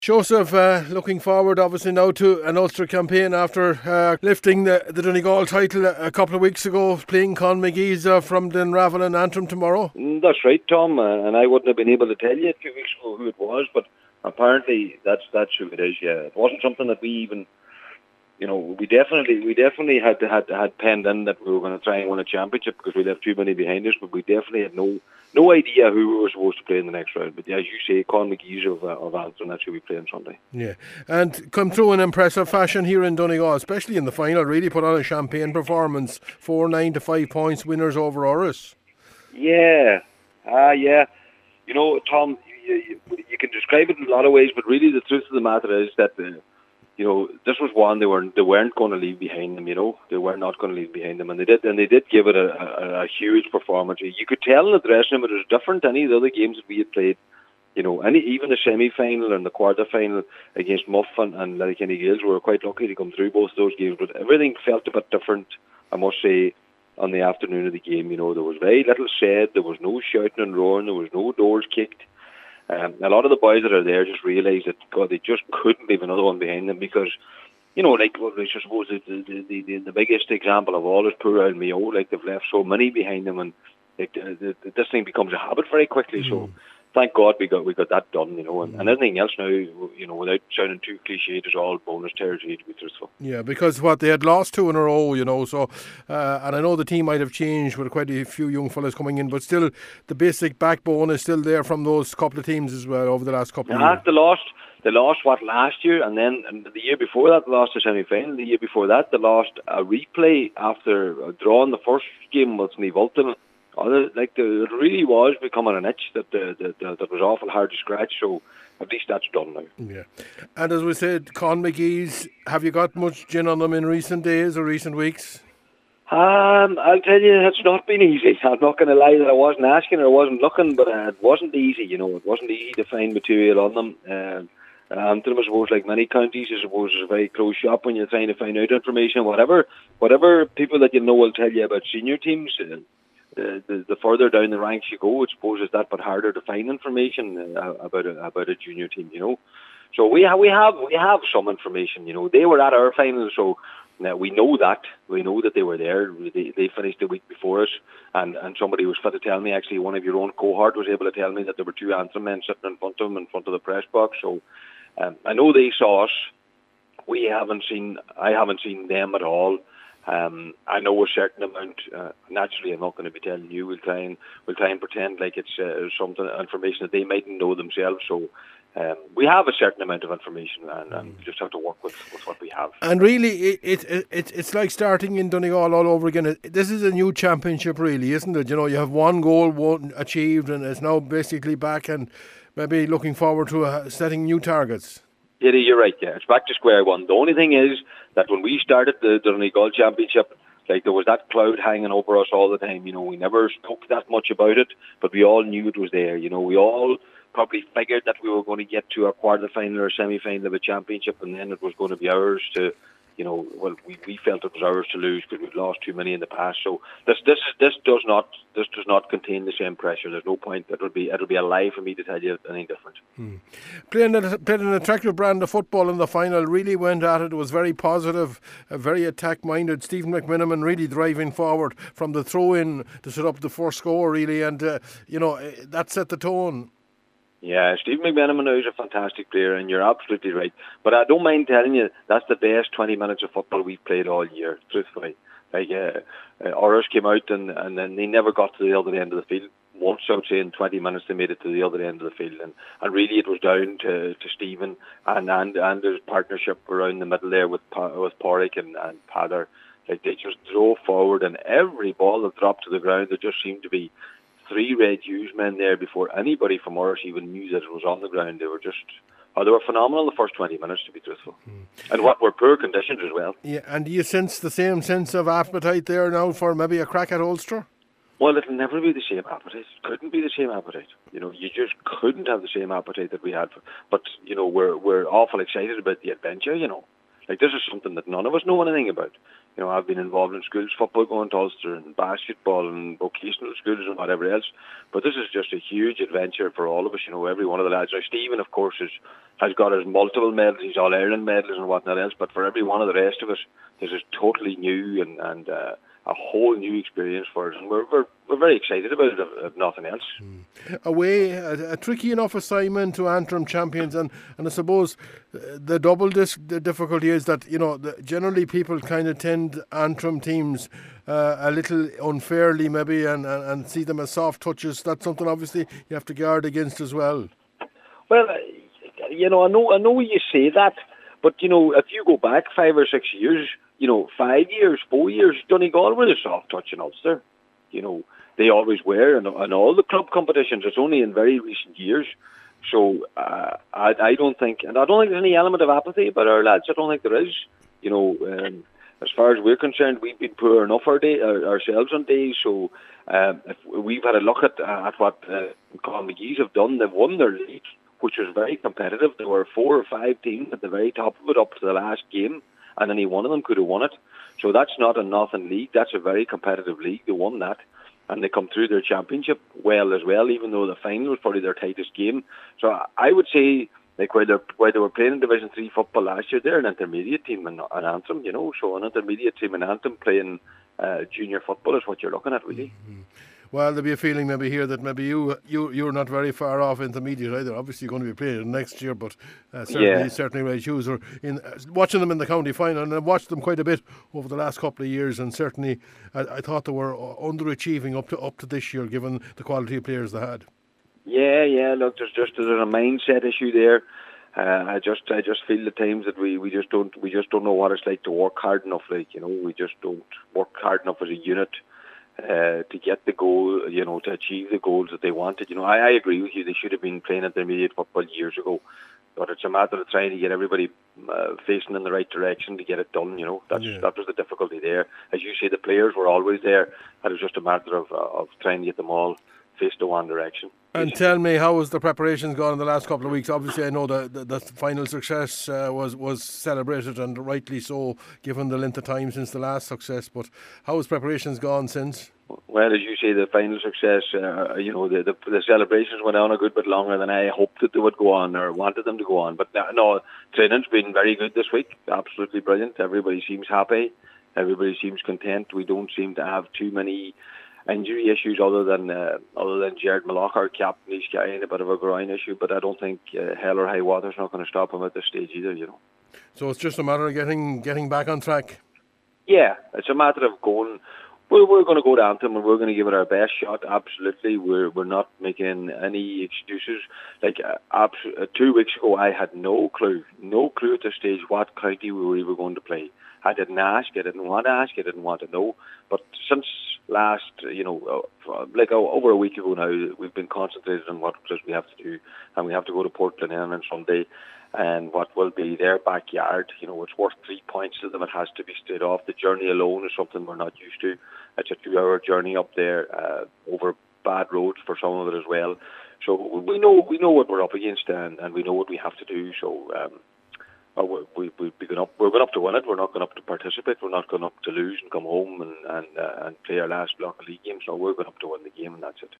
Joseph, looking forward obviously now to an Ulster campaign after lifting the Donegal title a couple of weeks ago, playing Con McGee's from Dunravel and Antrim tomorrow. That's right, Tom, and I wouldn't have been able to tell you a few weeks ago who it was, but apparently that's who it is. Yeah, it wasn't something that we even, we definitely had penned in that we were going to try and win a championship because we left too many behind us, but we definitely had no idea who we were supposed to play in the next round. But as you say, Con McGee's of Antrim, that's who we play on Sunday. Yeah, and come through in impressive fashion here in Donegal, especially in the final. Really put on a champagne performance. 4-9 to 5 points, winners over Oris. Yeah, yeah. Tom, you can describe it in a lot of ways, but really the truth of the matter is that this was one they weren't going to leave behind them. They were not going to leave behind them, and they did give it a huge performance. You could tell in the dressing room it was different than any of the other games that we had played. Even the semi-final and the quarter-final against Muff and Letterkenny Gales, we were quite lucky to come through both those games, but everything felt a bit different, I must say, on the afternoon of the game. There was very little said, there was no shouting and roaring, there was no doors kicked. A lot of the boys that are there just realised that, God, they just couldn't leave another one behind them because, I suppose the biggest example of all is poor old Mayo. They've left so many behind them, and this thing becomes a habit very quickly. So thank God we got that done, and anything else now, without sounding too cliched, is all bonus territory, to be truthful. Yeah, because they had lost 2 in a row, so, and I know the team might have changed with quite a few young fellas coming in, but still the basic backbone is still there from those couple of teams as well over the last couple of years. They lost last year, and then the year before that they lost the semi-final. The year before that they lost a replay after drawing the first game with Sneevolton. It really was becoming an itch that was awful hard to scratch. So at least that's done now. Yeah, and as we said, Con McGee's, have you got much gin on them in recent days or recent weeks? I'll tell you, it's not been easy. I'm not going to lie that I wasn't asking or I wasn't looking, but it wasn't easy. It wasn't easy to find material on them. Antrim, I suppose, like many counties, I suppose, is a very close shop when you're trying to find out information. Whatever people that will tell you about senior teams. The further down the ranks you go, I suppose it's that bit harder to find information about a junior team. So we have some information. They were at our final, so we know that they were there. They finished the week before us, and somebody was fit to tell me. Actually, one of your own cohort was able to tell me that there were 2 Antrim men sitting in front of them, in front of the press box. So I know they saw us. I haven't seen them at all. I know a certain amount. Naturally, I'm not going to be telling you. We'll try and pretend like it's something information that they mightn't know themselves. So we have a certain amount of information, and we just have to work with what we have. And really, it's like starting in Donegal all over again. This is a new championship, really, isn't it? You have one goal achieved, and it's now basically back and maybe looking forward to setting new targets. Yeah, you're right. Yeah, it's back to square one. The only thing is that when we started the Donegal Championship, there was that cloud hanging over us all the time. We never spoke that much about it, but we all knew it was there. We all probably figured that we were going to get to a quarter-final or semi-final of a championship, and then it was going to be ours to, we felt it was ours to lose because we'd lost too many in the past. So this does not contain the same pressure. There's no point. It'll be a lie for me to tell you anything different. Playing an attractive brand of football in the final, really went at it. It was very positive, very attack-minded. Stephen McMenamin really driving forward from the throw-in to set up the first score, really, and that set the tone. Yeah, Stephen McMenamin is a fantastic player, and you're absolutely right. But I don't mind telling you, that's the best 20 minutes of football we've played all year, truthfully. Oris came out and then they never got to the other end of the field. Once, I would say, in 20 minutes they made it to the other end of the field. And really it was down to Stephen and his partnership around the middle there with Porrick and Padder. They just drove forward, and every ball that dropped to the ground, there just seemed to be 3 Red Hughes men there before anybody from Oris even knew that it was on the ground. They were phenomenal the first 20 minutes, to be truthful. And what were poor conditions as well. Yeah, and do you sense the same sense of appetite there now for maybe a crack at Ulster? Well, it'll never be the same appetite. It couldn't be the same appetite. You just couldn't have the same appetite that we had. But we're awful excited about the adventure. Like, this is something that none of us know anything about. You know, I've been involved in schools football going to Ulster and basketball and vocational schools and whatever else. But this is just a huge adventure for all of us. You know, every one of the lads. Now, Stephen, of course, has got his multiple medals, his All-Ireland medals and whatnot else. But for every one of the rest of us, this is totally new and a whole new experience for us. And we're very excited about it, if nothing else. Away, a tricky enough assignment to Antrim champions, and I suppose the the difficulty is that, you know, generally people kind of tend Antrim teams a little unfairly maybe and see them as soft touches. That's something obviously you have to guard against as well. Well, you know, I know you say that, but, you know, if you go back 5 or 6 years, you know, 5 years, 4 years, Donegal were a soft touch in Ulster. You know, they always were, and all the club competitions. It's only in very recent years. So I don't think there's any element of apathy about our lads. I don't think there is. You know, as far as we're concerned, we've been poor enough ourselves on days. So if we've had a look at what Colin McGee's have done. They've won their league, which was very competitive. There were 4 or 5 teams at the very top of it up to the last game, and any one of them could have won it. So that's not a nothing league. That's a very competitive league. They won that, and they come through their championship well as well, even though the final was probably their tightest game. So I would say, like, while they were playing in Division 3 football last year, they're an intermediate team in Antrim, you know. So an intermediate team in Antrim playing junior football is what you're looking at, really. Mm-hmm. Well, there'll be a feeling maybe here that maybe you're not very far off intermediate either. Obviously, you're going to be playing next year, but certainly Ray Hughes are in watching them in the county final, and I've watched them quite a bit over the last couple of years, and certainly I thought they were underachieving up to this year, given the quality of players they had. Yeah. Look, there's a mindset issue there. I just feel at times that we just don't know what it's like to work hard enough. Like, you know, we just don't work hard enough as a unit to get the goal, you know, to achieve the goals that they wanted. You know, I agree with you. They should have been playing intermediate football years ago. But it's a matter of trying to get everybody facing in the right direction to get it done. You know, that was the difficulty there. As you say, the players were always there. It was just a matter of trying to get them all faced to one direction. And tell me, how has the preparations gone in the last couple of weeks? Obviously, I know the final success was celebrated, and rightly so, given the length of time since the last success. But how has preparations gone since? Well, as you say, the final success, you know, the celebrations went on a good bit longer than I hoped that they would go on or wanted them to go on. But no, training's been very good this week. Absolutely brilliant. Everybody seems happy. Everybody seems content. We don't seem to have too many injury issues other than Jared Malloch, our captain. He's carrying a bit of a groin issue, but I don't think hell or high water's not going to stop him at this stage either, you know. So it's just a matter of getting back on track. Yeah, it's a matter of going. We're going to go to Antrim and we're going to give it our best shot. Absolutely, we're not making any excuses. Like 2 weeks ago, I had no clue at this stage what county we were going to play. I didn't ask. I didn't want to ask. I didn't want to know. But since last, you know, over a week ago now, we've been concentrated on what we have to do, and we have to go to Portland on Sunday, and what will be their backyard. You know, it's worth 3 points to them. It has to be stayed off. The journey alone is something we're not used to. It's a 2-hour journey up there over bad roads for some of it as well. So we know what we're up against, and we know what we have to do. So. We're going up to win it. We're not going up to participate. We're not going up to lose and come home and play our last block of league games. So we're going up to win the game, and that's it.